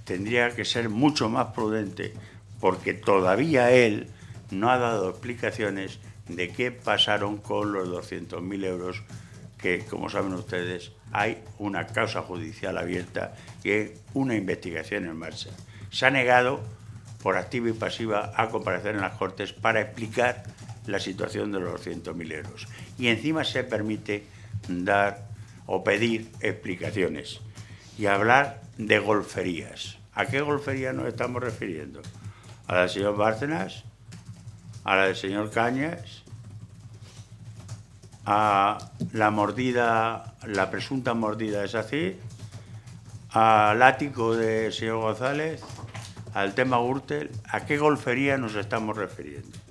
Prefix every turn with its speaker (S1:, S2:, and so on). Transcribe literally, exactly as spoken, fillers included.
S1: tendría que ser mucho más prudente, porque todavía él no ha dado explicaciones de qué pasaron con los doscientos mil euros que, como saben ustedes, hay una causa judicial abierta y hay una investigación en marcha. Se ha negado, por activa y pasiva, a comparecer en las Cortes para explicar la situación de los doscientos mil euros. Y encima se permite dar o pedir explicaciones y hablar de golferías. ¿A qué golfería nos estamos refiriendo? ¿A la del señor Bárcenas? ¿A la del señor Cañas? ¿A la mordida, la presunta mordida de Sacir? ¿Al ático del señor González? ¿Al tema Gürtel? ¿A qué golfería nos estamos refiriendo?